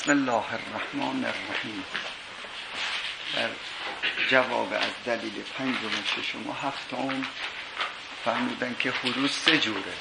بسم الله الرحمن الرحیم. در جواب از دلیل پنجم، ششم و هفتم فرمودن که حدوث سه جوره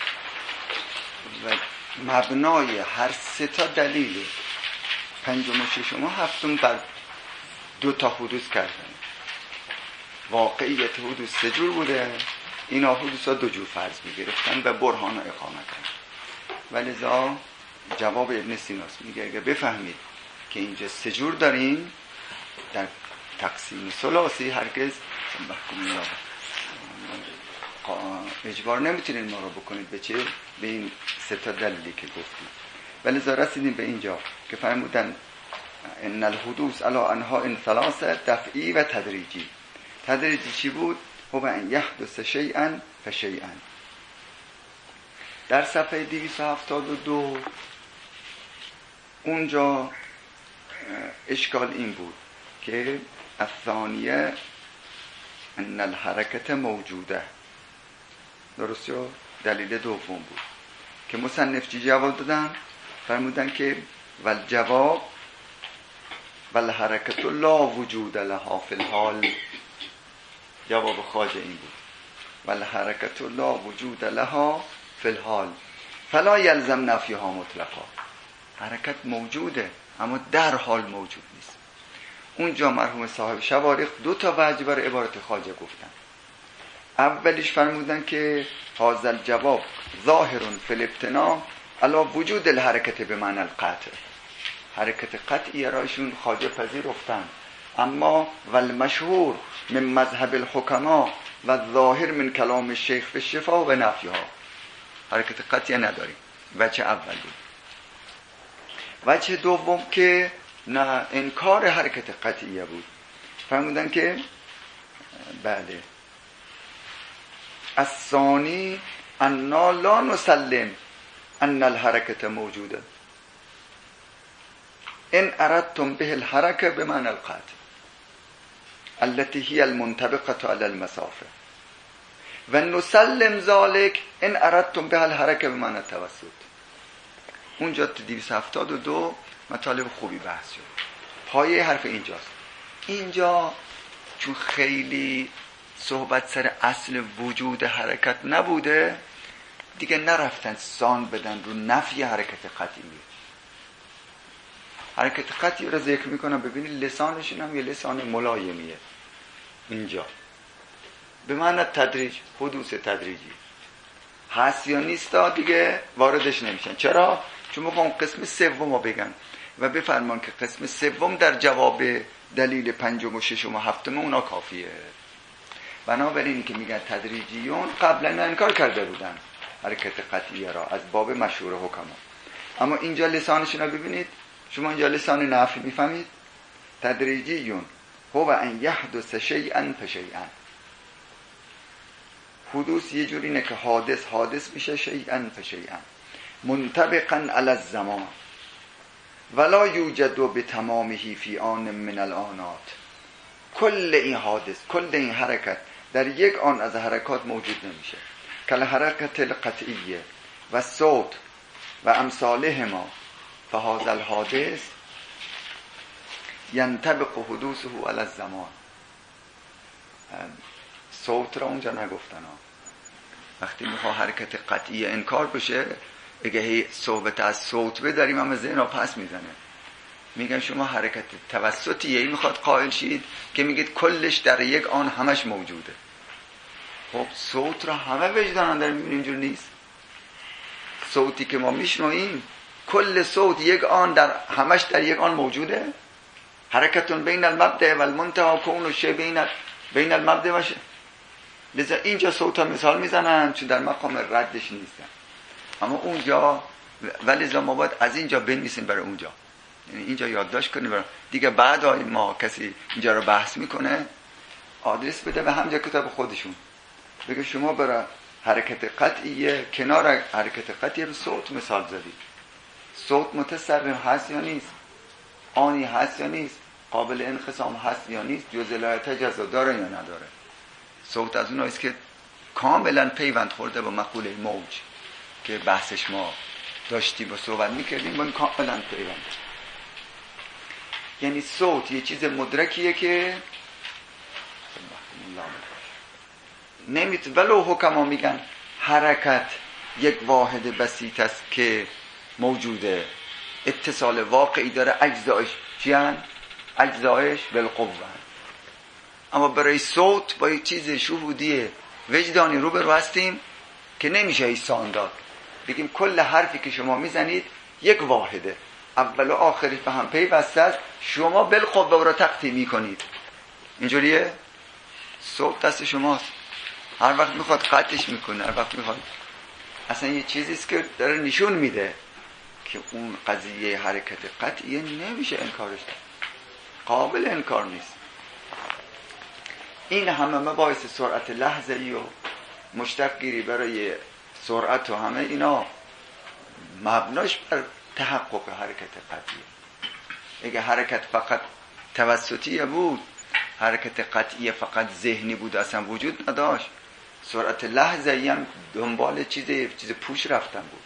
و مبنای هر سه تا دلیل پنجم و ششم و هفتم بر دو تا حدوث کردن. واقعیت حدوث سه جور بوده، اینا حدوث ها دو جور فرض میگرفتن و برهان اقامه کردن. ولذا جواب ابن سیناست میگه اگه بفهمید که اینجا سه جور داریم در تقسیم ثلاثی، هرگز اجبار نمیتونید ما رو بکنید به چه؟ به این سه تا دلیلی که گفتیم. ولذا رسیدیم به اینجا که فرمودن ان الحدوث علی انواع ثلاثه، دفعی و تدریجی. تدریجی چی بود؟ هو ان یحدث شیئا فشیئا. در صفحه 272 اونجا اشکال این بود که الثانیه ان الحرکت موجوده. درست شد؟ دلیل دوم بود که مصنف چی جواب دادن؟ فرمودن که والجواب والحرکت لا وجود لها فی الحال. جواب خواجه این بود والحرکت لا وجود لها فی الحال فلا یلزم نفیها مطلقا. حرکت موجوده اما در حال موجود نیست. اونجا مرحوم صاحب شوارق دو تا وجه بر عبارت خواجه گفتن. اولیش فرمودن که هذا الجواب ظاهر فی الابتناء علی وجود الحرکت به معنی القطع. حرکت قطعی رایشون خواجه پذیرفتن، اما والمشهور من مذهب الحکما و ظاهر من کلام الشیخ فی الشفا و نفیها. حرکت قطعی نداریم. وجه اولی. وجه دوم که نه انکار حرکت قطعیه بود. فرمودن که بله الثانی انا لا نسلم ان الحرکت موجوده ان اردتم به الحرکه بمعنی القطع التي هي المنطبقه على المسافه و نسلم ذلك ان اردتم به الحرکه بمعنی التوسط. اونجا تو 272 مطالب خوبی بحث شد. پایه حرف اینجاست. اینجا چون خیلی صحبت سر اصل وجود حرکت نبوده، دیگه نرفتن سان بدن رو نفی حرکت قطعی. حرکت قطعی رو ذکر میکنم، ببینید لسانشون هم یه لسان ملایمیه. اینجا به معنی تدریج، حدوث تدریجی هست یا نیست دیگه واردش نمیشن. چرا؟ چون میخوام قسم سوم رو بگن و بفرمان که قسم سوم در جواب دلیل پنجم و ششم و هفتم اونا کافیه. بنابراین که میگن تدریجیون قبلا انکار کرده بودن حرکت قطعیه را از باب مشهور حکما، اما اینجا لسانشون رو ببینید. شما اینجا لسان نفی میفهمید. تدریجیون هو ان یحدث شیئا فشیئا. حدوث یه جوری نه که حادث میشه شیئا فشیئا منطبقا علی الزمان ولا یوجد بتمامه فی آن من الآنات. کل این حادث، کل این حرکت در یک آن از حرکات موجود نمیشه. کل حرکت القطعیه و صوت و امثالهما فهذا الحادث ینطبق حدوثه علی الزمان. صوت را اونجا نگفتن ها. وقتی میخوا حرکت قطعی انکار بشه، اگه صحبت از صوت بداریم اما ذهن را پس میزنه. میگن شما حرکت توسطیه میخواد قائل شید که میگید کلش در یک آن همش موجوده. خب صوت را همه وجدانان داریم، میبینیم اینجور نیست. صوتی که ما میشنویم کل صوت یک آن در همش در یک آن موجوده. حرکتون بین المبدأ و المنتهى کون و شی بین المبدأ و شی. لذا اینجا صوت ها مثال میزنن چون در مقام ردش نیستن، اما اونجا ولذا ما باید از اینجا بنویسیم برای اونجا، یعنی اینجا یادداشت کنیم برای دیگه بعد ما کسی اینجا رو بحث میکنه آدرس بده به همجا کتاب خودشون، بگه شما برای حرکت قطعیه کنار حرکت قطعیه رو صوت مثال زدید. صوت متصرف هست یا نیست؟ آنی هست یا نیست؟ قابل انقسام هست یا نیست؟ جزء لا یتجزا داره یا نداره؟ صوت از اوناییست که کاملا پیوند خورده با مقوله موج که بحثش ما داشتیم و صحبت میکردیم با این کاملا پیوند. یعنی صوت یه چیز مدرکیه که ولو حکما میگن حرکت یک واحد بسیط است که موجوده، اتصال واقعی داره، اجزایش چیان؟ اجزایش بالقوه. اما برای صوت با یک چیز شهودی وجدانی رو هستیم که نمیشه ایسان داد. بگیم کل حرفی که شما میزنید یک واحده، اول و آخری به هم پیوسته است، شما بالقوه او را تقطیع میکنید. اینجوریه؟ صوت دست شماست، هر وقت میخواد قطعش میکنه، هر وقت میخواد. اصلا یه چیزیست که داره نشون میده که اون قضیه حرکت قطعیه نمیشه انکارش داد، قابل انکار نیست. این همه مباحث سرعت لحظه‌ای و مشتق گیری برای سرعت و همه اینا مبناش بر تحقق حرکت قطعیه. اگه حرکت فقط توسطیه بود، حرکت قطعیه فقط ذهنی بود، اصلا وجود نداشت، سرعت لحظه‌ای هم دنبال چیز پوش رفتن بود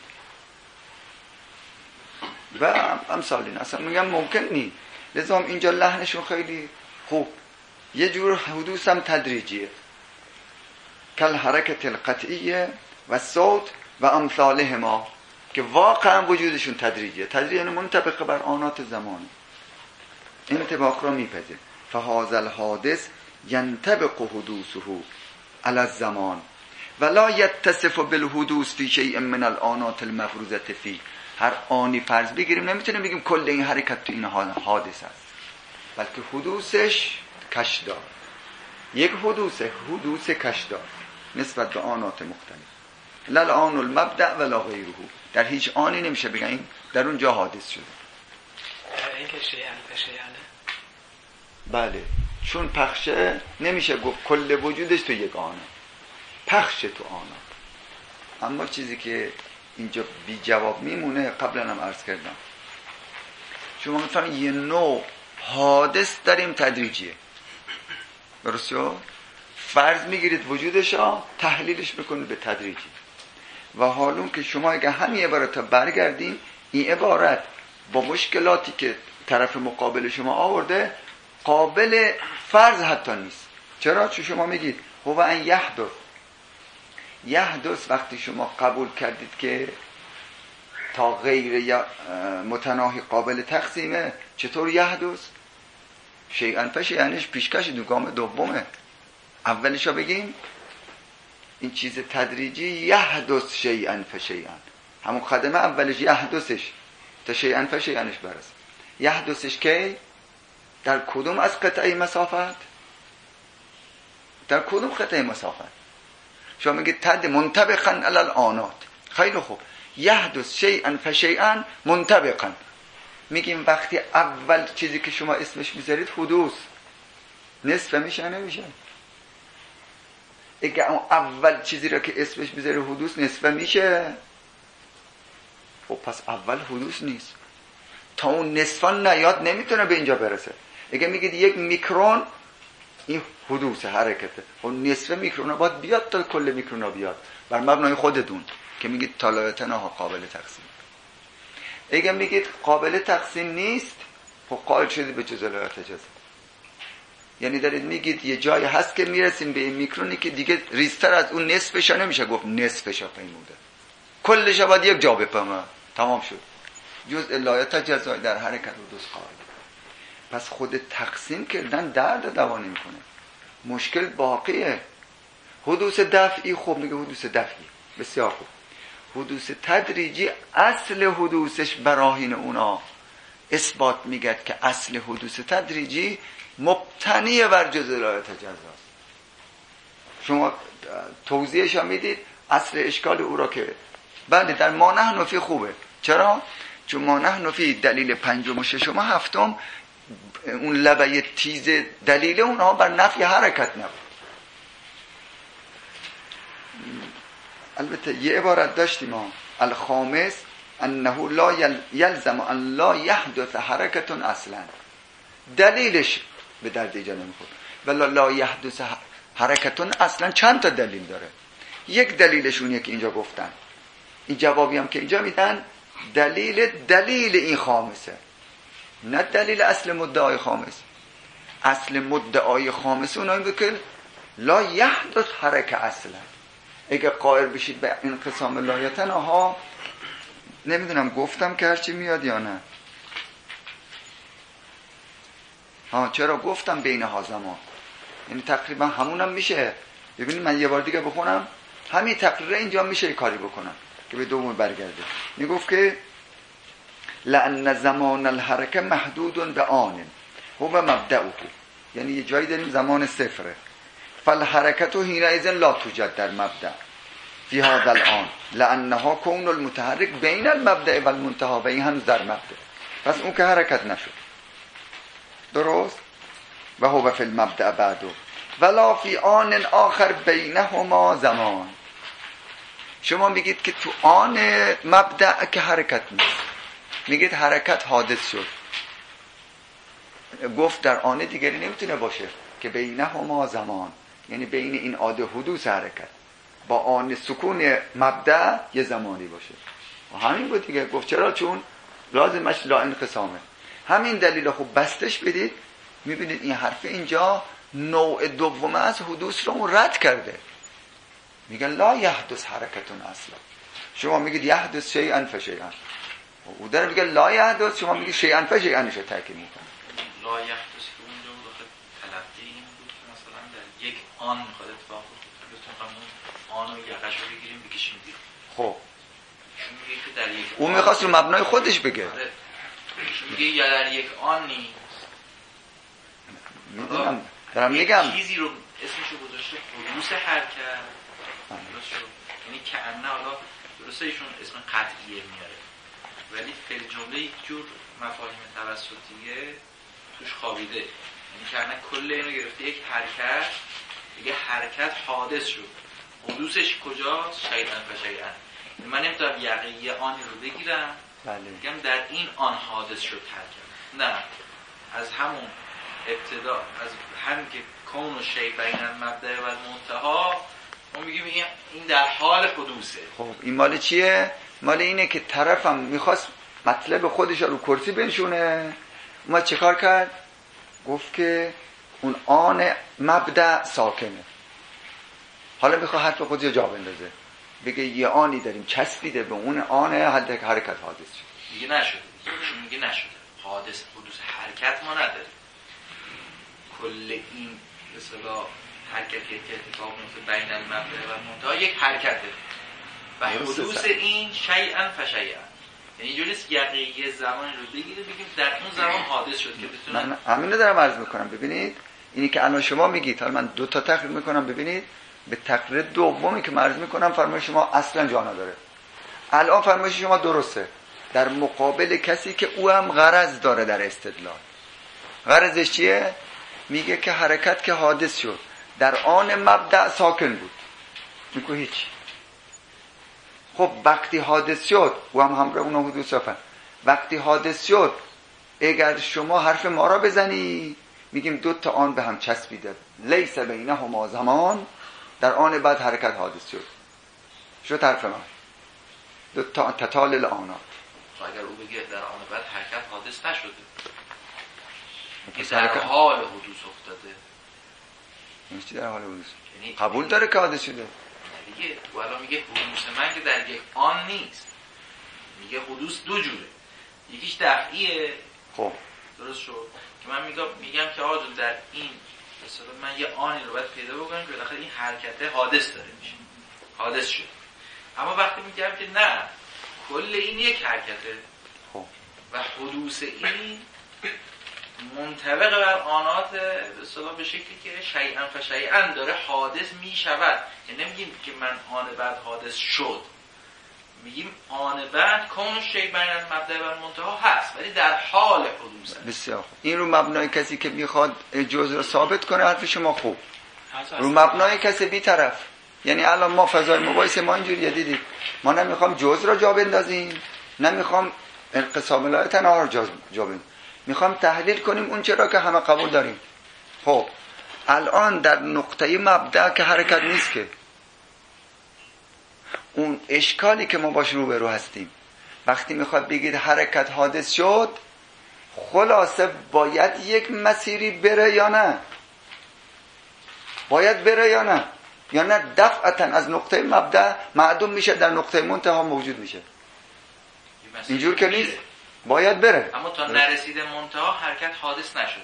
و امثال این. اصلا میگم ممکن نی. لذا اینجا لحنشون خیلی خوب، یه جور حدوث هم تدریجیه، کل حرکت القطعیه و صوت و امثالهما، که واقعا وجودشون تدریجیه. تدریج یعنی منطبق بر آنات زمانی، انطباق را میپذیر. فهذا الحادث ينطبق حدوثه على الزمان ولا يتصف بالحدوث في شيء من الآنات المفروضة فيه. هر آنی فرض بگیریم نمیتونیم بگیم کل این حرکت تو این حال حادث است، بلکه حدوثش کشدار، یک حدوث کشدار نسبت به آنات مختلف. لا الآن المبدأ ولا غیره، در هیچ آنی نمیشه بگن این در اونجا حادث شده. این که شیئن فشیئنه. بله، چون پخشه نمیشه گفت کل وجودش تو یک آنه، پخشه تو آنه. اما چیزی که اینجا بی جواب میمونه، قبلا هم عرض کردم، شما میفهمید یه نوع حادث داریم تدریجیه، درسته؟ فرض میگیرید وجودشا، تحلیلش میکنید به تدریجی. و حالون که شما اگه همین عبارت برگردین، این عبارت با مشکلاتی که طرف مقابل شما آورده قابل فرض حتی نیست. چرا؟ چون شما میگید هو ان یحدث وقتی شما قبول کردید که تا غیر یا متناهی قابل تقسیمه، چطور یحدث؟ شیئا فشیئنش پیشکش گام دومه. اولشو بگیم این چیز تدریجی یحدث شیئا فشیئا، همون خدمه اولش یحدثش تا شیئا فشیئنش برسه. یحدثش کی؟ در کدوم از قطعه مسافت؟ در کدوم قطعه مسافت؟ شما میگید تد منطبقا علی الآنات، خیلی خوب، یحدث شیئا فشیئا منطبقا. میگیم وقتی اول چیزی که شما اسمش میذارید حدوث، نصف میشه نمیشه؟ اگه اون اول چیزی را که اسمش میذاری حدوث نصف میشه، خب پس اول حدوث نیست. تا اون نصفان نیاد نمیتونه به اینجا برسه. اگه میگید یک میکرون این حدوث حرکته، اون نصف میکرون باید بیاد تا کل میکرون بیاد، بر مبنای خودتون که میگید طالعتنها قابل تقسیم. اگه میگید قابل تقسیم نیست، خب قائل شدید به جزئیات اجازه. یعنی دارید میگید یه جایی هست که میرسیم به این میکرونی که دیگه ریزتر از اون نصفش نمیشه گفت نصفش پیموده، کلش باید یک جا بفهمه، تمام شد. جزء لا یتجزا در حرکت حدوث قائل. پس خود تقسیم کردن درد دوا نمیکنه، مشکل باقیه. حدوث دفعی، خب میگه حدوث دفعی، بسیار خوب. حدوث تدریجی اصل حدوثش براهین اونا اثبات میگه که اصل حدوث تدریجی مبتنی بر جزئیات تجزاست. شما توضیحش هم میدید اصل اشکال او را که بله در ما نحن فی خوبه. چرا؟ چون ما نحن فی دلیل پنجم و ششم و هفتم اون لبه تیز دلیل اونها بر نفی حرکت نبود. البته یه عبارت داشتیم ما الخامس انه لا یلزم ان لا یحدث حرکت اصلا، دلیلش به درد ایجا نمیخورد. ولی لا یحدث حرکت اصلا چند تا دلیل داره. یک دلیلشونه که اینجا گفتن، این جوابی هم که اینجا میدن دلیل این خامسه. نه دلیل اصل مدعای خامس. اصل مدعای خامس اونایی بود که لا یحدث حرکه اصلا. اگه قائل بشید به انقسام لایتن، آها نمیدونم گفتم که هرچی میاد یا نه. چرا گفتم بین ها زمان، یعنی تقریبا همونم میشه. ببینید من یه بار دیگه بخونم، همین تقریر اینجا میشه یه کاری بکنم که به دوم برگرده. میگفت که لأن زمان الحرکه محدود به آن هو مبدأه، یعنی یه جایی داریم زمان صفره. فالحرکت حینئذ لا توجد در مبدأ فی هذا الآن لأنها کون المتحرک بین المبدأ و المنتهی، و این هنوز در مبدأ، پس اون که حرکت نشد. درست؟ و هو فی المبدأ بعده ولا فی آن آخر بینهما زمان. شما میگید که تو آن مبدأ که حرکت نیست، میگید حرکت حادث شد. گفت در آن دیگری نمیتونه باشه که بینهما زمان، یعنی بین این عاده حدوث حرکت با آن سکون مبدأ یه زمانی باشه. و همین بود دیگه. گفت چرا؟ چون لازمش لا انقسامه. همین دلیل خوب بستش بدید، میبینید این حرف اینجا نوع دوم از حدوث رو رد کرده. میگن لا یحدث حرکتون اصلا. شما میگید یحدث شیئا فشیئا، او در میگه لا یحدث، شما میگید شیئا فشیئا نشه تاکید میکنه. لا یحدث که اونجا بود آخه تلقی این بود که مثلا در یک آن میخواد اتفاق بیفته، آن رو یقش رو بگیریم بکشیم دید. خب شما میگه که در یک اون میخواست رو مبنای خودش بگه. شما میگه یا در یک آن نیست. میدونم دارم میگم چیزی رو اسمشو گذاشته حدوث حرکت. درست شد. یعنی که انه حالا درسته ایشون اسم قطعیه میاره، ولی فعل جمله یک جور مفاهیم توسطیه توش خوابیده. یعنی که انه کل اینو گرفته یک حرکت، دیگه حرکت حادث شد. حدوثش کجاست؟ شیئا فشیئا. من نمیتونم یقیه آنی رو بگیرم بگم در این آن حادث شد حرکت. نه، از همون ابتدا، از همین که کون و شی بین المبدأ و المنتهی، ما میگیم این در حال حدوثه. خب این مال چیه؟ مال اینه که طرفم میخواست مطلب خودش رو کرسی بنشونه، ما چه کار کرد؟ گفت که اون آن مبدأ ساکنه، حالا میخواد حرف خودش جا بندازه، بگه یه آنی داریم چسبیده به اون آن حرکت حادث شد. میگه نشده، میگه نشده، حادث حدوث حرکت ما نداریم. کل این مثلا حرکتی که اتفاق میفته بین المبدأ و المنتهی یک حرکته و حدوث این شیئا فشیئا، یعنی جوریست یقیه زمانی رو بگیره بگیم در اون زمان حادث شد که بتونه. من همین رو دارم عرض میکنم. ببینید اینی که الان شما میگید، حالا من دو تا تقریر میکنم، ببینید به تقریر دومی که عرض میکنم فرمایش شما اصلا جا نداره. الان فرمایش شما درسته در مقابل کسی که او هم غرض داره در استدلال. غرضش چیه؟ میگه که حرکت که حادث شد در آن مبدأ ساکن بود. میگه هیچ. خب وقتی حادث شد و هم همراه اون حدوث ساکن، وقتی حادث شد اگر شما حرف ما را بزنی میگیم دو تا آن به هم چسبیده، لیس بینهما زمان، در آن بعد حرکت حادث شد. شد حرف من دو تا تتال الانات. اگر او بگه در آن بعد حرکت حادث نشده، که در حال حدوث افتاده، یعنی چی در حال حدوث؟ یعنی قبول داره که حادث شده دیگه. والا میگه حدوث من که در یک آن نیست، میگه حدوث دو جوره، یکیش دفعیه. خب درست شد که من میگم که آقا در این مثلا من یه آنی رو باید پیدا بکنم که بالاخره این حرکت حادث داره میشه، حادث شد. اما وقتی میگم که نه، کل این یک حرکته خب و حدوث این منطبق بر آنات به شکلی که شیئا فشیئا داره حادث میشود. یعنی نمیگیم که من آن بعد حادث شد، میگیم آن بعد کون شی بین المبدأ و المنتهی هست، ولی در حال حدوث. بسیار خوب. این رو مبنای کسی که میخواد جزء رو ثابت کنه حرف شما خوب. رو مبنای کسی بی طرف، یعنی الان ما فضای مباحثه ما اینجوریه، دیدید ما نمیخوام جزء رو جا بندازیم، نمیخوام انقسام لایه تنها رو جا بندازیم، میخوام تحلیل کنیم اون چرا که همه قبول داریم. خب الان در نقطه مبدأ که حرکت نیست، که اون اشکالی که ما باش روبرو هستیم وقتی میخواد بگید حرکت حادث شد، خلاصه باید یک مسیری بره یا نه؟ باید بره یا نه؟ یا نه دفعتا از نقطه مبدأ معدوم میشه، در نقطه منتها موجود میشه؟ اینجور که نیست، باید بره. اما تا نرسیده منتها حرکت حادث نشده.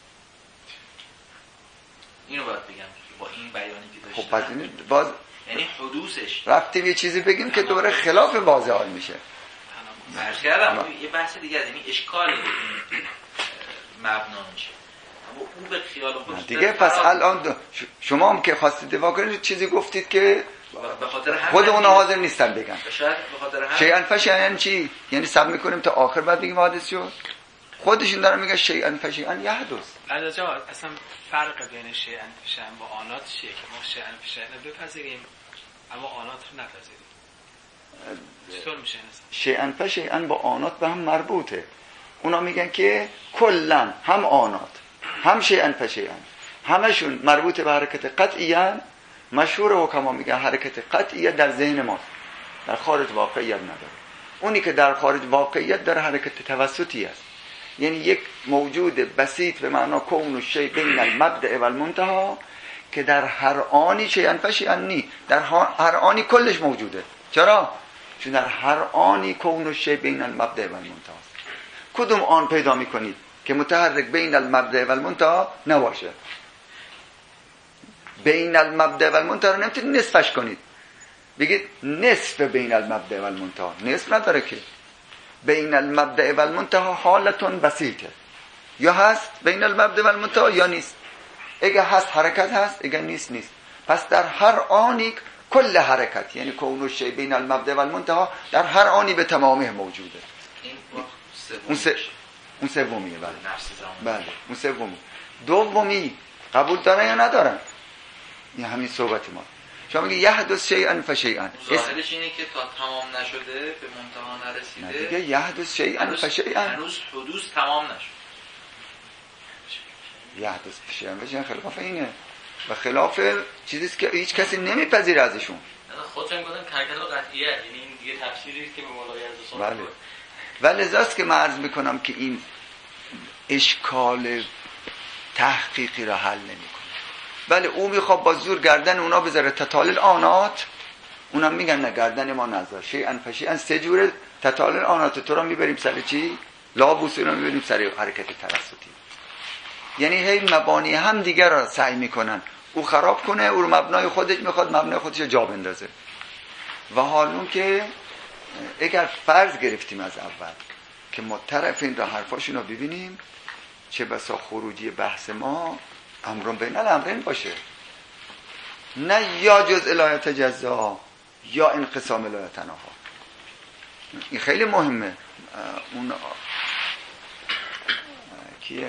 اینو باید بگم با این بیانی که داشتم. خب باز یعنی حدوثش رفتیم یه چیزی بگیم که دوباره خلاف واضح حال میشه. فرض کردم یه بحث دیگه، یعنی اشکال مبنا میشه. اما او به خیال خودش دیگه پس الان شما هم که خواستید دفاع کنید چیزی گفتید که به خاطر همین خود اونا حاضر نیستن بگن. شاید به خاطر همین شیئا فشیئا یعنی چی؟ یعنی صبر میکنیم تا آخر بعد بگیم حادث شد. خودشون دارن میگن شیئا فشیئا یحدث. علیرضا اصلا فرق بین شیئا فشیئا با آنات چیه که ما شیئا فشیئا بپذیریم اما آنات رو نپذیریم؟ چطور میشه این؟ شیئا فشیئا با آنات به هم مربوطه. اونا میگن که کلا هم آنات هم شیئا فشیئا همشون مربوط به حرکت قطعیه. مشهور حکما میگن حرکت قطعیه در ذهن ماست، در خارج واقعیت نداره. اونی که در خارج واقعیت داره حرکت توسطی است، یعنی یک موجود بسیط به معنا کون الشیء بین المبدأ و المنتهی که در هر آنی شیئا فشیئا نی، در هر آنی کلش موجوده. چرا؟ چون در هر آنی کون الشیء بین المبدأ و المنتهی است. کدوم آن پیدا میکنید که متحرک بین المبدأ و المنتهی نباشه؟ بین المبدأ و المنتهی رو نمیتونید نصفش کنید، بگید نصف بین المبدأ و المنتهی، نصف نداره که. بین المبدأ و المنتهی حالتون بسیطه، یا هست بین المبدأ و المنتهی یا نیست. اگه هست حرکت هست، اگه نیست نیست. پس در هر آنی کل حرکت، یعنی کون الشیء بین المبدأ و المنتهی در هر آنی به تمامه موجوده. اون سومیه. بله اون سومی. دومی قبول دارن یا ندارن؟ این همین صحبت ما. شما میگی یحدث شیئا فشیئا، ظاهرش اینه که تا تمام نشده به منتها نرسیده. دیگه یحدث شیئا فشیئا، هنوز حدوث تمام نشد. یحدث شیئا فشیئا خلاف اینه و خلاف چیزیست که هیچ کسی نمیپذیره ازشون. خودشون میگن که حرکت قطعیه، یعنی این دیگه تفسیری است که به مولای از بله. ولذاست که من عرض میکنم که این اشکال تحقیقی را حل نمیکنه. بله او میخواد با زور گردن اونا بذاره تتال آنات، اونا میگن نه گردن ما نذار. شیئا فشیئا سه جوره تتال آنات. تو را میبریم سر چی؟ لابوس رو میبریم سر حرکت توسطی. یعنی هی مبانی هم دیگر را سعی میکنن او خراب کنه، او رو مبنای خودش میخواد مبنای خودش رو جا بندازه. و حالون که اگر فرض گرفتیم از اول که ما طرفین را حرفاشون رو ببینیم، چه بسا خروجی بحث ما امر بین الامرین باشه، نه یا جز الایت جزا یا انقسام الایت تنها. این خیلی مهمه. اون کیه؟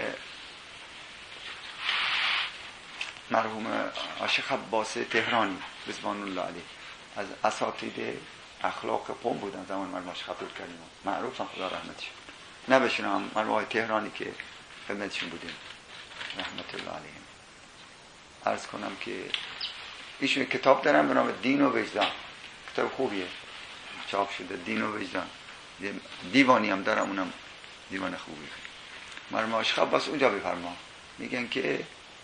مرحوم عاشق عباس تهرانی رضوان الله علیه از اساتید اخلاق قوم بودن زمان مرحوم عاشق عبدالکریم، معروفن خدا رحمتش نبشونم. مرحوم تهرانی که خدمتشون بودیم رحمت الله علیهم. عرض کنم که ایشون کتاب دارن به نام دین و وجدان، کتاب خوبیه، چاپ شده، دین و وجدان. دیوانی هم دارم، اونم دیوان خوبیه. مرحوم عاشق عباس اونجا بفرما میگن که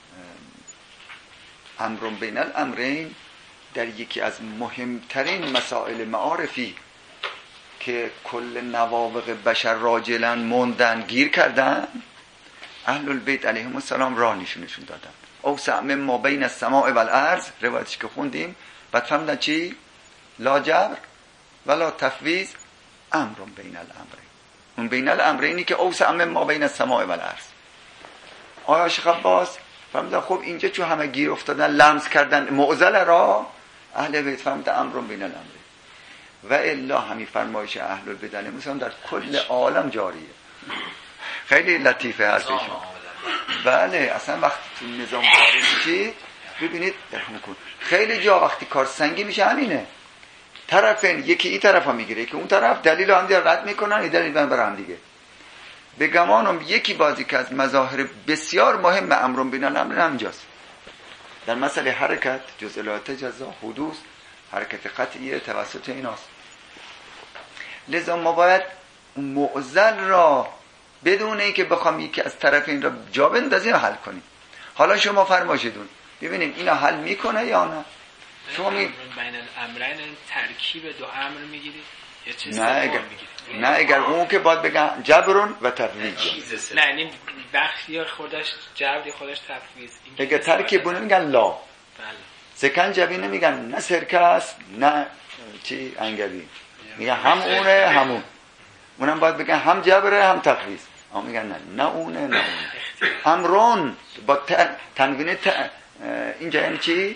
امر بین الامرین در یکی از مهمترین مسائل معارفی که کل نوابغ بشر راجلن موندن گیر کردن، اهل البیت علیهم السلام راه نشونشون دادن. اوسع مما بین السماء و الارض، روایتش که خوندیم. بعد فهمیدن چی؟ لا جبر ولا تفویض، امر بین الامرین. اون بین الامرینی که اوسع مما بین السماء و الارض. آیا شیخ عباس فهمیدن خب اینجا چون همه گیر افتادن لمس کردن معضل را، اهل بیت فهمیدن امر بین الامرین. و الا همین فرمایش اهل البیت علیهم السلام در کل عالم جاریه. خیلی لطیفه حرفشون. بله اصلا وقتی تو نظام جاری میشید ببینید خیلی جا وقتی کار سنگی میشه همینه. طرفین یکی این طرفا میگیره که اون طرف دلیل هم دیگه رد میکنن، این دلیل بر هم دیگه. به گمانم یکی بازی که از مظاهر بسیار مهم امر بین الامرین همینجاست. در مسئله حرکت جز الایت جزا حدوث حرکت قطعیه توسط ایناست. لذا ما باید معضل را بدون اینکه بخوام یکی از طرف این را جا بندازیم حل کنیم. حالا شما فرمایشیدون ببینیم اینا حل میکنه یا نه. شما بین الامرین ترکیب دو امر میگیرید یا چه نه اگر اون که باید بگن جبرون و تفویض، نه این بخشی خودش جبری خودش تفویض. اگه ترکیب بونه میگن لا، سکنجبی نمیگن نه سرکه است نه چی انگبی، میگن هم اونه همون. اونم باید بگن هم جبره هم تفویض، اما میگن نه اونه نه اونه. امرون با تنوین اینجا یعنی چی؟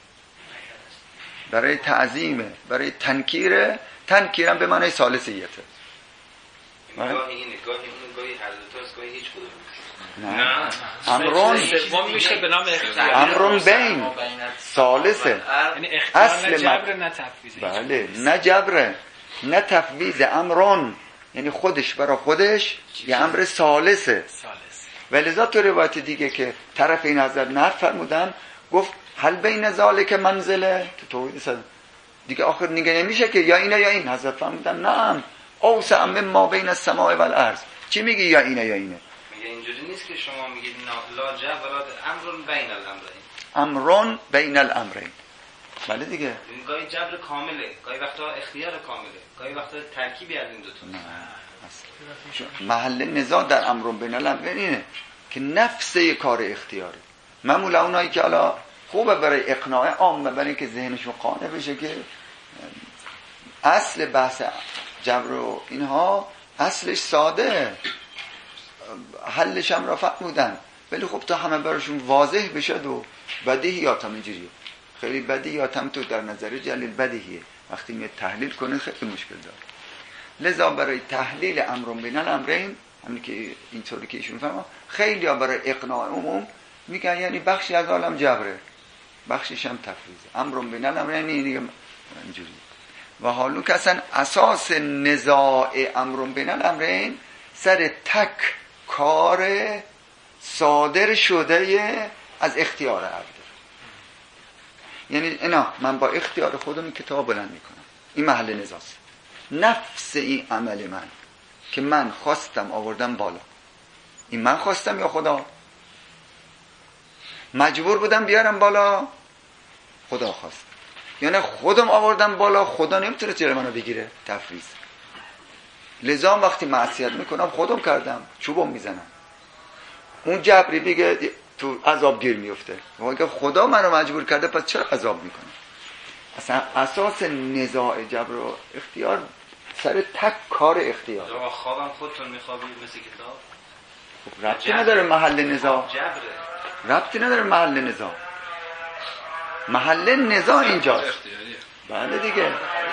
برای تعظیمه، برای تنکیره. تنکیرم به معنی ثالثیته. گاهی اینه گاهی اون گاهی هر دو تاست گاهی هیچ کدوم. نه امرون سوم میشه به نام اختیار. امرون بین ثالثه، یعنی اختیار نه جبر نه تفویض. بله نه جبره نه تفویض. امرون یعنی خودش برای خودش یه امر ثالثه. ولذا تو روایت دیگه که طرف این حضرت نقل فرمودن گفت هل بین ذالک منزله، تو توحید دیگه آخر نگه نمیشه که یا اینه یا این. حضرت فرمودن نعم اوسع مما بین السماء والارض. چی میگی یا اینه یا اینه؟ میگه اینجوری نیست که شما میگید لا جبر امرون بین الامرین. امرون بین الامرین. بله دیگه. گاهی جبر کامله، گاهی وقتا اختیار کامله، گاهی وقتا ترکیبی از این دو تا. محل نزاع در امرون بین الامرین اینه که نفس کار اختیاره. معمولا اونایی که حالا خوبه برای اقناع عامه، برای اینکه ذهنشون قانع بشه که اصل بحث جبر و اینها اصلش ساده، حلش هم را فرمودن، ولی خب تا همه براشون واضح بشد و بدیهیات هم اینجوریه. خیلی بدیهیات هم تو در نظر جلیل بدیهیه، وقتی میاد تحلیل کنه خیلی مشکل داره. لذا برای تحلیل امرون بین الامرین، همین که اینطوری که ایشون فرما، خیلی ها برای اقناع عموم میگن یعنی بخشی از عالم جبره، بخشش هم تفویضه. امرون بین الامرین اینجوری. و حالو که اصلا اساس نزاع امرون بین الامرین سر تک کار صادر شده از اختیار عبد. یعنی اینا من با اختیار خودم کتاب بلند میکنم، این محل نزاعه. نفس این عمل من که من خواستم آوردم بالا، این من خواستم یا خدا؟ مجبور بودم بیارم بالا، خدا خواست. یعنی خودم آوردم بالا، خدا نمیتونه جلوی منو بگیره، تفویض. لذا وقتی معصیت میکنم خودم کردم، چوبم میزنم. اون جبری بگه تو عذاب گیر میفته، اگه خدا منو مجبور کرده پس چرا عذاب میکنه؟ اصلا اساس نزاع جبر و اختیار سر تک کار اختیار. آقا خوابم خودتون میخوابید مثل کتاب؟ خب ربطی نداره محل نزاع، ربطی نداره محل نزاع. محل نزاع اینجاست. بله دیگه.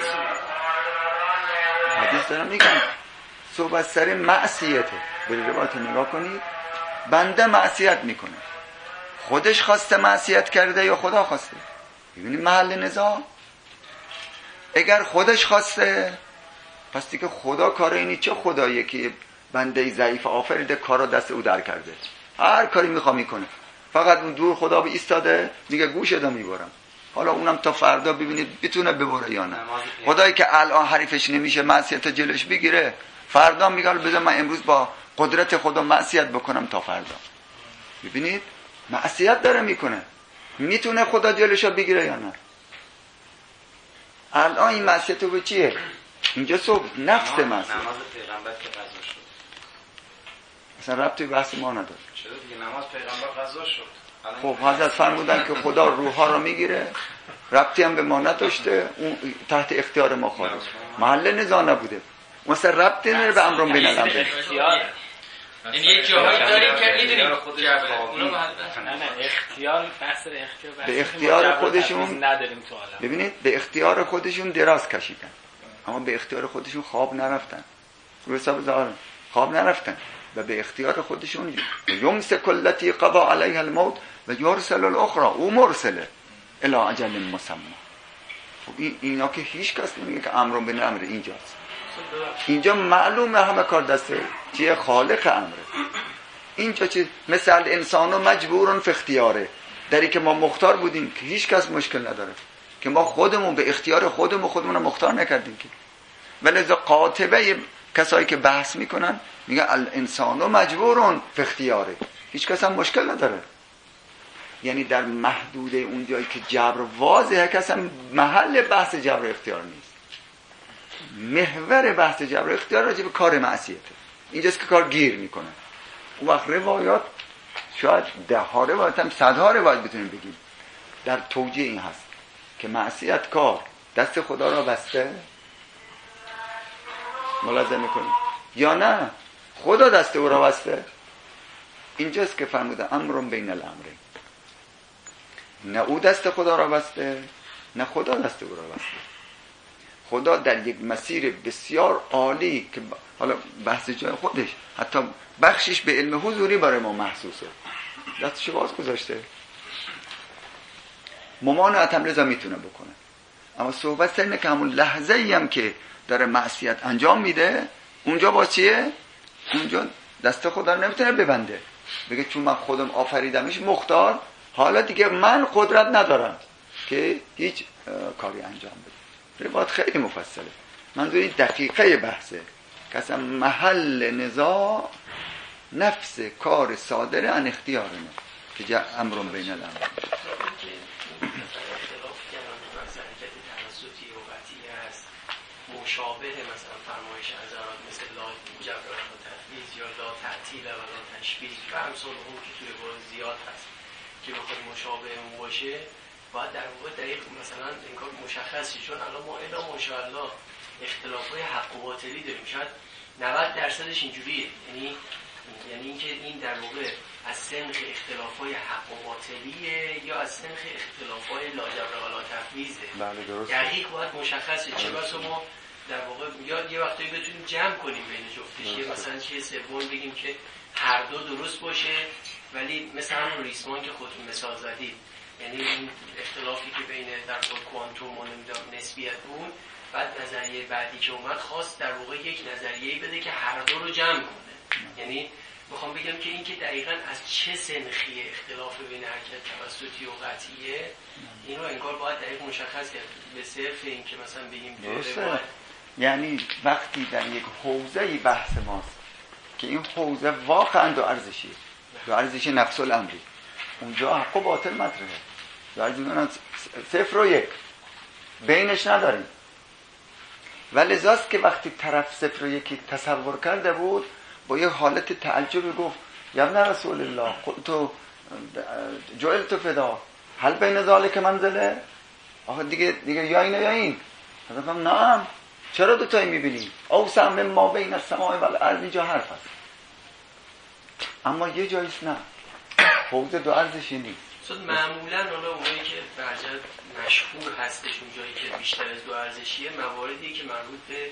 حدیث دارم میگم صحبت سر معصیته. برید روایت نگاه کنید، بنده معصیت میکنه، خودش خواسته معصیت کرده یا خدا خواسته؟ ببینید محل نزاع. اگر خودش خواسته پس دیگه خدا کار اینی چه خداییه که بنده ضعیف آفریده کارا دست او در کرده، هر کاری میخواد میکنه، فقط اون دور خدا به ایستاده میگه گوش ادا میبرم. حالا اونم تا فردا ببینید بتونه ببره یا نه. خدایی که الان حریفش نمیشه معصیت جلوش بگیره، فردا میگه بذار من امروز با قدرت خدا معصیت بکنم تا فردا. ببینید معصیت داره میکنه، میتونه خدا جلوشو بگیره یا نه؟ الان این معصیت رو چیه؟ اینجا صبح نفس معصیت. نماز پیغمبر که قضا شد اصلا ربطی بحث ما نداره. چرا دیگه نماز پیغمبر قضا شد؟ خب حضرت فرمودن که خدا روح‌ها رو میگیره، ربطی هم به ما نداشته، اون تحت اختیار ما خارج، محل نزاع نبوده، مثلا ربطی نداره به امرون بین الامرین. این یه جاهایی داریم که میدونیم اختیار بحث اختیار به اختیار خودشون نداریم تو عالم. ببینید به اختیار خودشون دراز کشیدن، اما به اختیار خودشون خواب نرفتن، رو حساب ظاهر خواب نرفتن و به اختیار خودشون یمسک التی قضا علیها الموت و یرسل الاخرى، او مرسله الی اجل مسمى. اینا که هیچ کس نمیگه که امرون بین الامر اینجاست. اینجا معلومه همه کار دسته چیه؟ خالق امره. اینجا چی؟ مثل انسانو مجبورن فی اختیاره، دری که ما مختار بودیم که هیچ کس مشکل نداره که ما خودمون به اختیار خودمون رو مختار نکردیم که. ولذا قاطبه کسایی که بحث میکنن میگن الانسان مجبورون فی اختیاره، هیچ کس هم مشکل نداره. یعنی در محدوده اون جایی که جبر واضحه کس هم محل بحث جبر اختیار نیست. محور بحث جبر اختیار راجع به کار معصیته، اینجاست که کار گیر میکنه. اون وقت روایات شاید 10 ها روایت هم 100 ها روایت بتونیم بگیم در توجیه این هست که معصیت کار دست خدا را بسته، ملاحظه میکنیم یا نه خدا دست او را بسته. اینجاست که فرموده امرون بین الامرین، نه او دست خدا را بسته نه خدا دست او را بسته. خدا در یک مسیر بسیار عالی که حالا بحث جای خودش حتی بخشش به علم حضوری برای ما محسوسه، دستش باز گذاشته، ممانعت هم رضا میتونه بکنه. اما صحبت اینه که همون لحظه ای هم که داره معصیت انجام میده اونجا با چیه؟ اونجا دست خدا نمیتونه ببنده، بگه چون من خودم آفریدمش مختار، حالا دیگه من قدرت ندارم که هیچ کاری انجام بده. روایت خیلی مفصله، منظور این دقیقه بحثه که اصلا محل نزاع نفس کار صادر عن اختیارمه که امرون بین الامرین. مشابه مثلا فرمایش حضرات مثل لا جبر و تفویض یا لا تعطیل و لا تشبیه و امثال اون که توی قرآن زیاد هست که بخواد مشابه اون باشه، باید در واقع دقیق مثلا این کار مشخصی، چون الان ما الا ماشاءالله اختلافای حق و باطلی داریم، شاید 90% اینجوریه، یعنی اینکه این در واقع از سنخ اختلافای حق و باطلیه یا از سنخ اختلافای لا جبر و لا تفویضه. بله درست. دقیق باید مشخصه، چه بسا ما در واقع یه وقتایی بتونیم جمع کنیم بین جفتش، یه مثلا چه سوم بگیم که هر دو درست باشه، ولی مثلا همون ریسمان که خودتون مثال زدید، یعنی این اختلافی که بین در واقع کوانتوم و نسبیت بود، بعد نظریه بعدی که اومد خواست در واقع یک نظریه‌ای بده که هر دو رو جمع کنه. یعنی میخوام بگم که این که دقیقاً از چه سنخی اختلاف بین حرکت توسطی و قطعیه، اینو انگار باید دقیق مشخص کرد، به صرف این که مثلا بگیم درسته. یعنی وقتی در یک حوزه‌ای بحث ماست که این حوزه واقعاً دو ارزشیه، دو ارزش نفس الامری، اونجا حق و باطل مطرحه، دو ارزش 0 و 1 بینش نداریم. ولذاست که وقتی طرف 0 و 1 تصور کرده بود با یه حالت تعجب گفت یا ابن رسول الله قلت جعلت فدا هل بین ذالک منزله؟ آخه دیگه یا اینه یا این. حضرتم نعم، چرا دوتایی میبینی؟ اوسع مما بین السماء والارض، اینجا حرف هست، اما یه جاییست نه، حوزه دو ارزشی نیست. معمولا حالا اونایی که برجت مشهور هستش اونجایی که بیشتر از دو ارزشیه، مواردی که مربوط به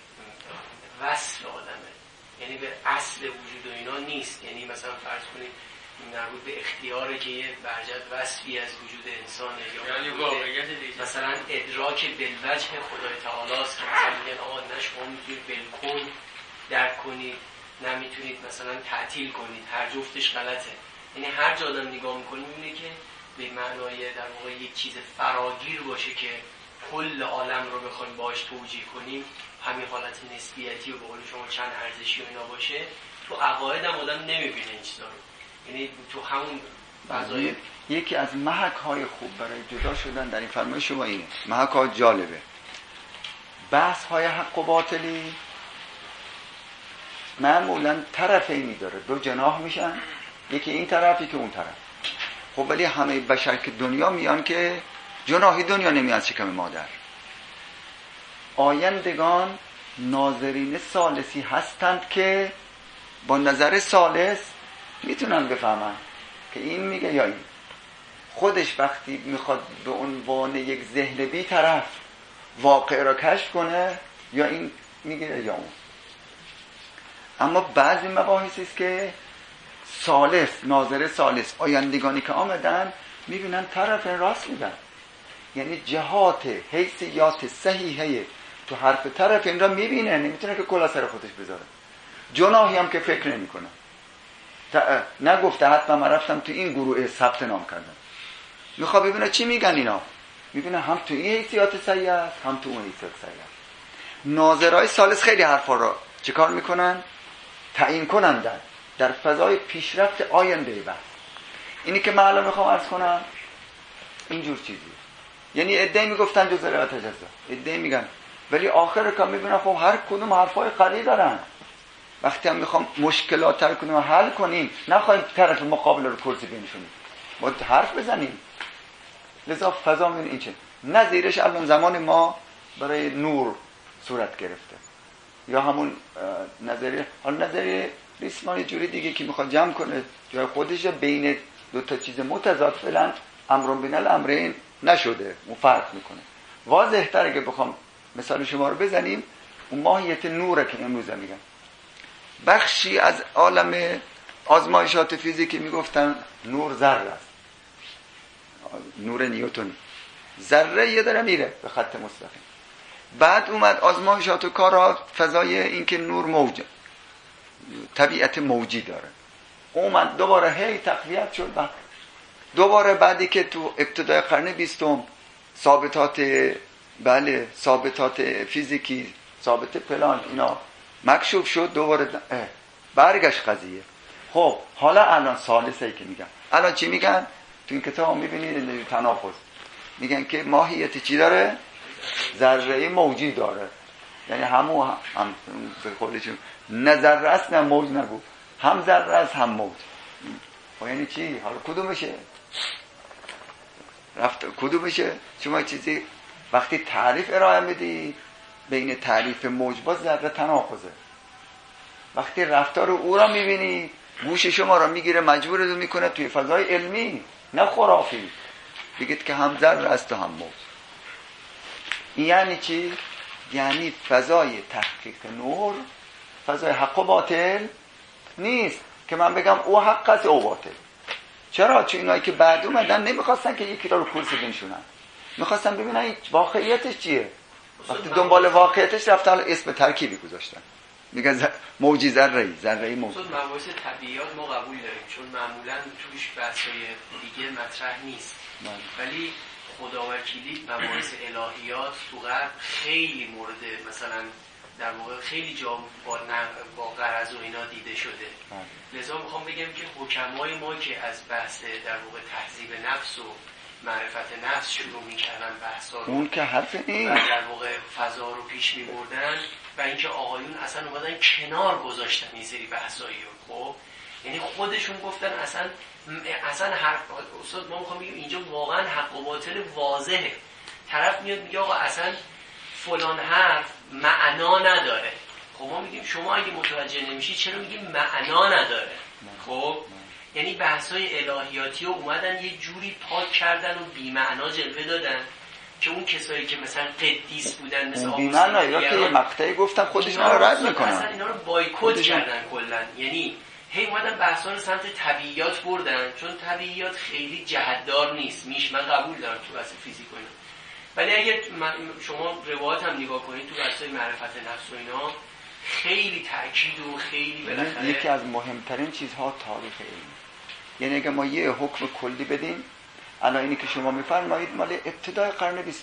وصل آدمه، یعنی به اصل وجود و اینا نیست. یعنی مثلا فرض کنید مربوط به اختیاره که یه برجت وصفی از وجود انسانه، یا مثلا ادراک بالوجه خدای تعالی است که مثلا میگن آقا نه شما میتونید بالکل درک کنید، نه میتونید مثلا تعطیل کنید، هر جفتش غلطه. یعنی هر جا آدم نگاه میکنیم اینه که به معنای در واقع یک چیز فراگیر باشه که کل عالم رو بخوایم باهاش توجیه کنیم، همین حالت نسبیتی و به قول شما چند ارزشی و اینا باشه، تو عقاید هم آدم نمیبینه این چیزا رو. یعنی تو همون فضای یکی از محک های خوب برای جدا شدن در این فرمایش شما اینه، محک ها جالبه، بحث های حق و باطلی معمولا طرفینی داره، دو جناح میشن، یکی این طرفی که اون طرف. خب ولی همه بشر که دنیا میان که جناحی دنیا نمیان شکم مادر. آیندگان ناظرین ثالثی هستند که با نظر ثالث میتونن بفهمن که این میگه یا این. خودش وقتی میخواد به عنوان یک ذهن بی طرف واقع را کشف کنه، یا این میگه یا اون. اما بعضی مباحثی است که ثالث، ناظر ثالث، آیندگانی که آمدن میبینن طرف راست میگن، یعنی جهات حیثیات صحیحه تو حرف طرف این را میبینه، نمیتونه که کلا سر خودش بذاره. جناحی هم که فکر نمیکنه، نگفته حتما من رفتم تو این گروه ثبت نام کردم، میخواد ببینه چی میگن اینا، میبینه هم تو این حیثیات صحیح است هم تو اون حیثیات صحیح است. ناظرای ثالث خیلی حرفا را چیکار میکنن؟ تعیین کنندن در فضای پیشرفت آینده بحث. اینی که من الان میخوام عرض کنم اینجور چیزی، یعنی عده‌ای میگفتن جزء روایت تجزا، عده‌ای میگن، ولی آخر کار میبینن خب هر کدوم حرفای قوی دارن. وقتی هم میخوام مشکلات هر کدوم حل کنیم، نخواهیم طرف مقابل رو کرسی بنشونیم، ما حرف بزنیم. لذا فضا میبینید این چه نظیرش الان زمان ما برای نور صورت گرفته، یا همون نظریه، حالا نظریه ریسمان جوری دیگه که میخواد جمع کنه جای خودش بین دو تا چیز متضاد فعلا امر بین الامرین نشده، اون فرق میکنه. واضح تر اگه بخوام مثال شما رو بزنیم، اون ماهیت نوره که امروز میگن. بخشی از عالم آزمایشات فیزیکی میگفتن نور ذره است، نور نیوتنی، ذره یه داره میره به خط مستقیم. بعد اومد آزمایشات و کارها فضای این که نور موج، طبیعت موجی داره، اومد دوباره هی تقویت شد و دوباره بعدی که تو ابتدای قرن 20 ثابتات فیزیکی، ثابت پلان اینا مکشوف شد، دوباره برگشت قضیه. خب حالا الان ثالثی که میگن، الان چی میگن؟ تو این کتاب میبینید تناقض، میگن که ماهیت چی داره؟ ذره موجی داره، یعنی هم به قولشون نه ذره است نه موج نگو، هم ذره است هم موج. یعنی چی؟ حالا کدومشه؟ کدومشه؟ شما چیزی وقتی تعریف ارائه میدی بین تعریف موج با ذره تناقضه. وقتی رفتار او را میبینی گوش شما را میگیره، مجبورتون میکنه توی فضای علمی نه خرافی بگید که هم ذره است و هم موج. یعنی چی؟ یعنی فضای تحقیق نور فضای حق و باطل نیست که من بگم او حق است او باطل. چرا؟ چون اینایی که بعد اومدن نمیخواستن که یکی را رو کرسی بنشونن، میخواستن ببینن این واقعیتش چیه. وقتی دنبال واقعیتش رفتن اسم ترکیبی گذاشتن، میگن موجی ذره‌ای موج. مباحث طبیعیات ما قبول داریم چون معمولا توش بحث‌های دیگه مطرح نیست، ولی خداوکیلی مباحث الهیات تو غرب خیلی مورد مثلا در واقع خیلی جا با غرض و اینا دیده شده. لذا میخوام بگم که حکمای ما که از بحث در واقع تهذیب نفس و معرفت نفس شروع میکردن بحثا رو، اون که حرف این و در واقع فضا رو پیش میبردن و اینکه آقایون اصلا اومدن کنار گذاشتن این سری بحثایی رو. خب یعنی خودشون گفتن اصلا حرف استاد ما میخوام بگیم اینجا واقعا حق و باطل واضحه. طرف میاد میگه آقا اصلا فلان حرف معنا نداره. خب ما میگیم شما اگه متوجه نمیشی چرا میگیم معنا نداره؟ خب یعنی بحثای الهیاتی رو اومدن یه جوری پاک کردن و بی معنا جلوه دادن که اون کسایی که مثلا قدیس بودن مثل بی معنا یا که یه مقطعی گفتن خودشون رو رد میکنن، اصلا اینا رو بایکوت کردن کلا. یعنی هی اومدن بحثا رو سمت طبیعیات بردن چون طبیعیات خیلی جهتدار نیست. من قبول دارم تو بحث فیزیک و اینا، ولی اگه شما روایت هم نگاه کنید تو بحثای معرفت نفس و اینا خیلی تأکید و خیلی بالاخره یکی از مهمترین چیزها تاریخ علم. یعنی اگه ما یه حکم کلی بدیم، الان اینی که شما میفرمایید مال ابتدای قرن 20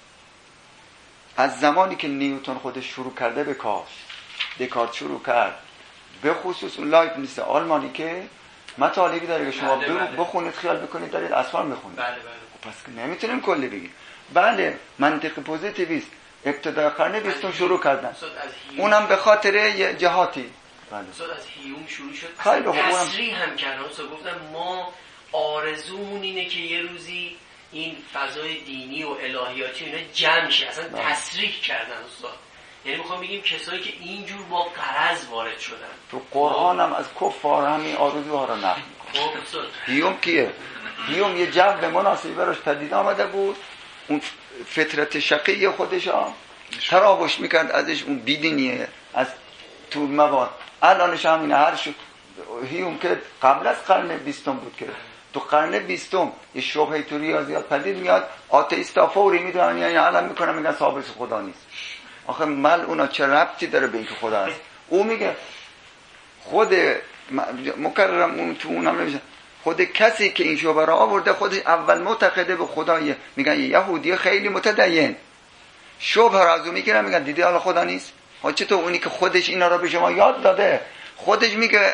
از زمانی که نیوتن خودش شروع کرده به کار، دکارت شروع کرد، به خصوص اون لایبنیتس آلمانی که مطالبی داره که شما بخونید خیال بکنید دارید اسفار میخونید. بله. پس نمیتونیم کلی بگیم. بله منطق پوزیتیویست ابتدای قرن 20 شروع کردن، اونم به خاطر یه جهاتی. بله. از هیوم شروع شد. خیلی تصریح هم کردن. گفتن ما آرزومون اینه که یه روزی این فضای دینی و الهیاتی اینا جمع شه. اصلا تصریح کردن استاد. یعنی میخوام بگیم کسایی که اینجور با غرض وارد شدن تو قرآن هم از کفار همین آرزوها رو نقل میکنه. هیوم کیه؟ هیوم یه جو مناسبی براش پدید آمده بود، اون فطرت شقی خودش تراوش میکرد ازش، اون بیدینیه از تو مواد. الانش همینه. هر هیوم که قبل از قرن 20 بود که تو قرن 20 یه شبهه تو ریاضیات پدید میاد، آتئیستا فوری میدونن یعنی علم میکنن میگن ثابت خدا نیست. آخه اونا چه ربطی داره به اینکه خدا هست؟ او میگه خود مکررم اون تو اونم نمیشه، خود کسی که این شبهه را آورده خودش اول معتقده به خدایه. میگن یهودی خیلی متدین شبهه را از اون میگیرن میگن دیدی حالا خدا نیست. چطور اونی که خودش اینا رو به شما یاد داده، خودش میگه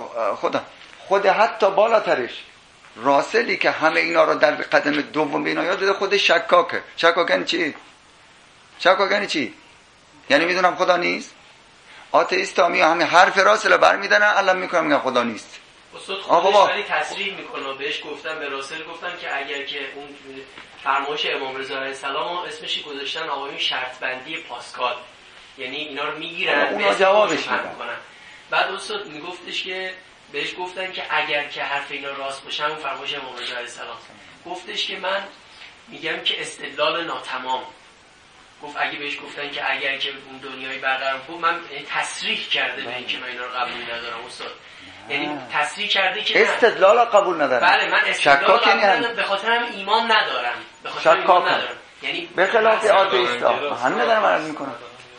خود حتی بالاترش راسلی که همه اینا رو در قدم دوم به اینا یاد داده، خودش شکاکه. شکاک یعنی چی؟ شکاک یعنی چی؟ یعنی میدونم خدا نیست. آتئیست ها همه حرف راسل رو برمیدارن الان میکنم میگن خدا نیست. استاد خودش ولی تصریح میکنه، بهش گفتن، به راسل گفتن که اگر که اون فرمایش امام رضا علیه السلام اسمش گذاشتن آقایون شرط بندی پاسکال، یعنی اینا رو میگیرن اونا جوابش میدن. بعد استاد میگفتش که بهش گفتن که اگر که حرف اینا راست باشه، اون فرمایش امام رضا علیه السلام، گفتش که من میگم که استدلال ناتمام. گفت اگه بهش گفتن که اگر که اون دنیای برقرار بود، من تصریح کرده به این که من اینا رو قبول ندارم استاد. یعنی تصریح کرده که استدلال قبول ندارم. بله من استدلال قبول ندارم، به خاطر هم ایمان ندارم، به خاطر ایمان ندارم. یعنی به خلاف آتئیستا همه دارم عرض میکنم.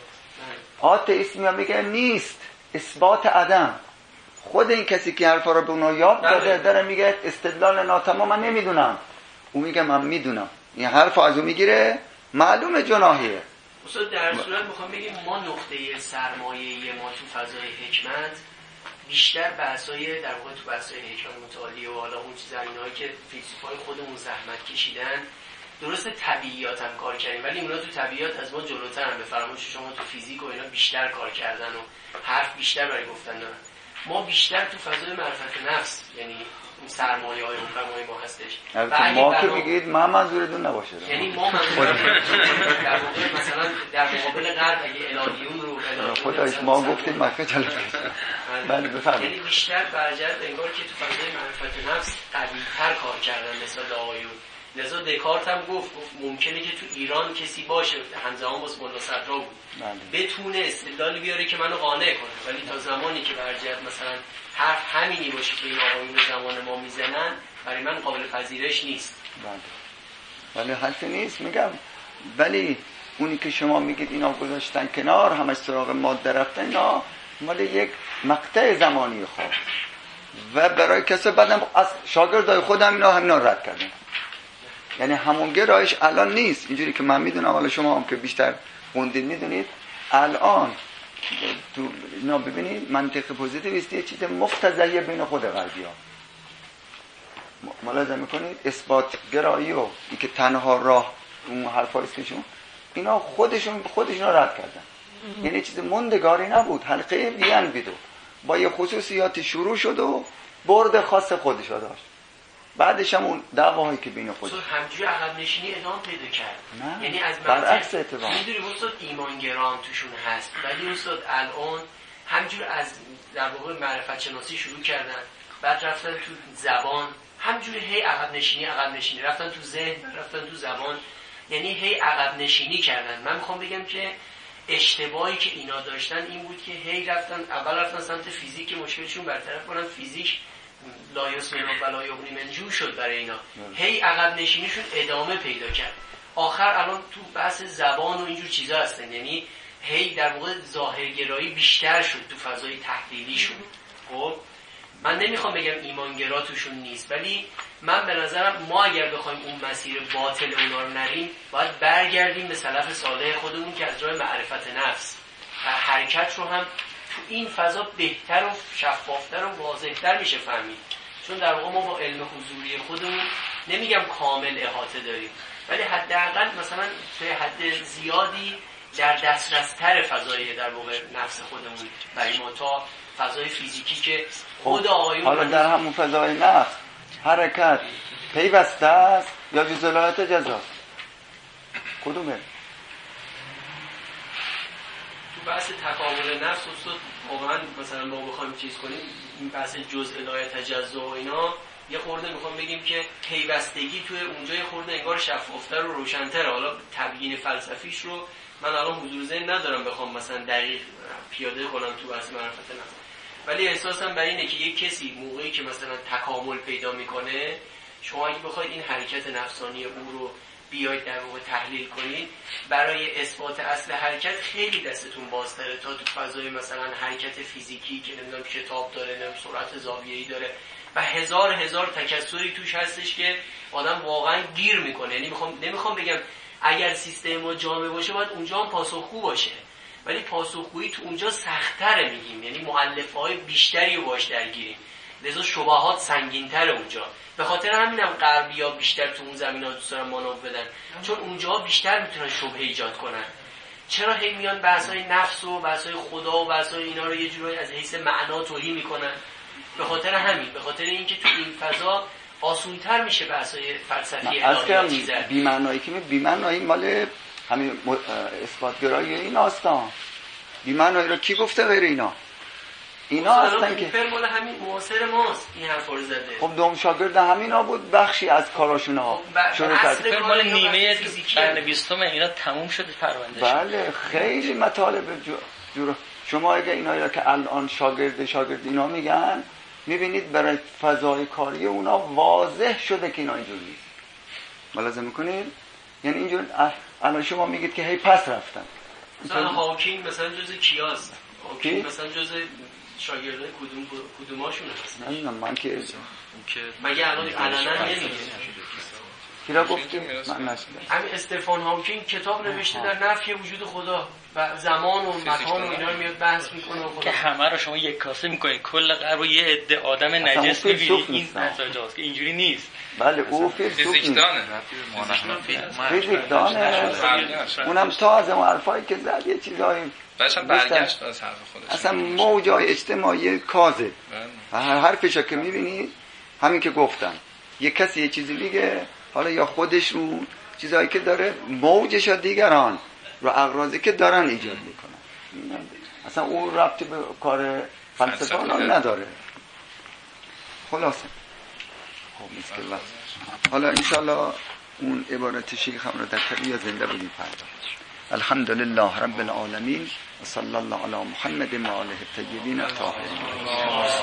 آتئیست میگه نیست، اثبات عدم. خود این کسی که حرفا رو به اونها یاد داده داره میگه استدلال ناتمام، من نمیدونم. اون میگه من میدونم. این حرفو از اون میگیره، معلومه جناحیه. اصلا در صورت میخوام بگیم ما نقطه سرمایه‌ای ما تو فضای حکمت بیشتر بحثای در واقع تو بحثای حکمت متعالیه و حالا اون زمینه‌هایی که فیلسوفای خودمون زحمت کشیدن، درست طبیعیات هم کار کردیم ولی اونا تو طبیعیات از ما جلوترن. به فرمایش شما تو فیزیک و اینا بیشتر کار کردن و حرف بیشتر برای گفتن دارن. ما بیشتر تو فضای معرفت نفس، یعنی اون سرمایه‌های حکمای ما هستش. و ما که میگید من منظورتون نباشه، یعنی ما منظور در واقع مثلا در مقابل غرب اگه الهیون رو خدایش ما گفتیم مکه جلوه. بله بفرمایید. یعنی بیشتر برجسته انگار که تو فضای معرفت نفس قوی‌تر کار کردن مثل آقایون. لذا دکارت هم گفت ممکنه که تو ایران کسی باشه همزمان باز مولا صدرا بود بتونه استدلالی بیاره که منو قانع کنه، ولی تا زمانی که برجسته مثلا حرف همینی باشه که این آقایون زمان ما میزنن، برای من قابل پذیرش نیست. ولی حرفی نیست میگم. ولی اونی که شما میگید اینا گذاشتن کنار، همش سراغ ماده رفتن، اینا مال یک مقطع زمانی خواه و برای کسی بعدم از شاگردای خودم اینا همینا رد کردن. یعنی همون گرایش الان نیست اینجوری که من میدونم، حالا شما هم که بیشتر خوندید میدونید. الان تو اینا ببینید منطق پوزیتیویستی یه چیز مقتضیه بین خود غربی‌ها. ملاحظه میکنید اثبات گرایی و اینکه تنها راه اون حرفایی است که اینا خودشون رد کردن. یعنی چیز موندگاری نبود، حلقه بیان بیدو با یه خصوصیات شروع شد و برد خاص خودش داشت. بعدش هم اون دعواهایی که بین خودش همجوری عقب نشینی ادامه پیدا کرد. نه. یعنی از برعکس اتفاق میدونیم استاد ایمانگرام توشون هست، ولی استاد الان همجور از در واقع معرفت شناسی شروع کردن، بعد رفتن تو زبان، همجوری هی عقب نشینی رفتن تو ذهن، رفتن تو زبان، یعنی هی عقب نشینی کردن. من میخوام بگم که اشتباهی که اینا داشتن این بود که هی اول رفتن سمت فیزیک، مشکلشون برطرف کنن، فیزیک لا یسمن و لا یغنی من جوع شد برای اینا. هی عقب نشینیشون ادامه پیدا کرد. آخر الان تو بحث زبان و اینجور چیزا هستن، یعنی هی در واقع ظاهرگرایی بیشتر شد تو فضای تحلیلیشون. خب من نمیخوام بگم ایمانگرا توشون نیست، ولی من به نظرم ما اگر بخوایم اون مسیر باطل اونا رو نریم، باید برگردیم به سلف صالح خودمون که از راه معرفت نفس و حرکت رو هم تو این فضا بهتر و شفافتر و واضحتر میشه فهمید. چون در واقع ما با علم حضوری خودمون نمیگم کامل احاطه داریم، ولی حداقل مثلا به حد زیادی در دسترستر فضای در واقع نفس خودمون برای ما تا فضای فیزیکی که خود آقایون. حالا در همون فضای نفس حرکت پیوسته است یا جزئیات جزا کدومه؟ تو بحث تکامل نفس واقعا مثلا ما بخوایم چیز کنیم این بحث جزء لا یتجزا و اینا یه خورده میخوام بگیم که پیوستگی توی اونجا یه خورده انگار شفافتر و روشن‌تره. حالا تبیین فلسفیش رو من الان حضور ذهن ندارم بخوام مثلا دقیق پیاده کنم تو بحث معرفت نفس، ولی احساسم بر اینه که یک کسی موقعی که مثلا تکامل پیدا میکنه، شما اگه بخواید این حرکت نفسانی او رو بیاید در واقع تحلیل کنید، برای اثبات اصل حرکت خیلی دستتون بازتره تا تو فضای مثلا حرکت فیزیکی که نمیدونم شتاب داره، نمیدونم سرعت زاویه‌ای داره و هزار تکثری توش هستش که آدم واقعا گیر میکنه. یعنی نمیخوام بگم اگر سیستم ما جامع باشه باید اونجا هم پاسخگو باشه، ولی پاسخگویی تو اونجا سخت‌تره میگیم، یعنی مؤلفه‌های بیشتری رو باش درگیریم، لذا شبهات سنگین‌تره اونجا. به خاطر همینم غربی‌ها بیشتر تو اون زمینا دوست دارن مانور بدن، چون اونجا بیشتر میتونن شبهه ایجاد کنن. چرا هی میان بحث‌های نفس و بحث‌های خدا و بحث‌های اینا رو یه جورایی از حیث معنا توهی میکنن؟ به خاطر همین، به خاطر اینکه تو این فضا آسون‌تر میشه بحث‌های فلسفی الهیات چیزا. بی‌معنایی که بی‌معنایی مال همین اثبات‌گرایی این آستان. بی‌معنایی رو کی گفته غیر اینا؟ اینا هستن که کوپر مال همین معاصر ماست این حرفا رو زده. خب دوم شاگرد همینا بود، بخشی از کاراشون ها شروع کرد. مال نیمه قرن 20 اینا تموم شده پروندهش. بله خیلی مطالب جور. شما اگه اینا را که الان شاگرد اینا میگن، میبینید برای فضای کاری اونا واضح شده که اینا اینجوری نیست. ملاحظه میکنید؟ یعنی اینجور الان شما میگید که هی پس رفتن. مثلا هاکینگ مثلا جزء کیاست؟ هاکینگ مثلا جزء شاگرده کدوماشونه مثلا؟ نه من که مگه الان علنا نمیگه. چرا گفتیم؟ من نشدم. همین استفان هاکینگ کتاب نوشته در نفی وجود خدا و زمان و مکان و اینا رو میاد بحث میکنه خدا که همه رو شما یک کاسه میکنید، کل قرب رو یه عده آدم نجس میبینید. این نتایجاست که اینجوری نیست. بله او فیزیکدانه. اونم تا از اون حرفایی که زد یه چیزایی باشم برگشت از حرف خودش. اصلا موجای اجتماعی کاذب. حرفشو که میبینید همین که گفتم، یه کسی یه چیزی میگه، حالا یا خودشون چیزایی که داره موجش ها دیگران رو اغراضی که دارن ایجاد میکنن، اصلا اون ربطی به کار فلسفه‌ها نداره. خلاصه خب مثل حالا انشالله اون عبارت شیخ هم رو در طبیعه زنده بودیم فردا. الحمدلله رب العالمین و صلی الله علی محمد و آله الطیبین الطاهرین.